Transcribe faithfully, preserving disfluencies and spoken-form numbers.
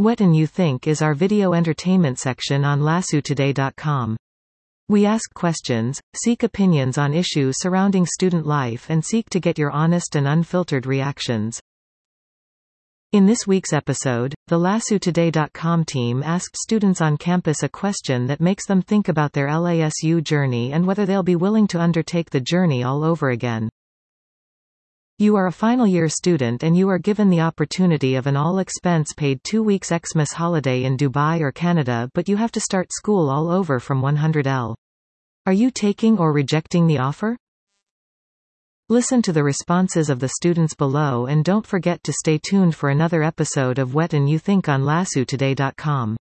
What and You Think is our video entertainment section on lasu today dot com. We ask questions, seek opinions on issues surrounding student life and seek to get your honest and unfiltered reactions. In this week's episode, the lasu today dot com team asked students on campus a question that makes them think about their L A S U journey and whether they'll be willing to undertake the journey all over again. You are a final year student and you are given the opportunity of an all-expense-paid two weeks Xmas holiday in Dubai or Canada, but you have to start school all over from one hundred L. Are you taking or rejecting the offer? Listen to the responses of the students below and don't forget to stay tuned for another episode of What and You Think on lasu today dot com.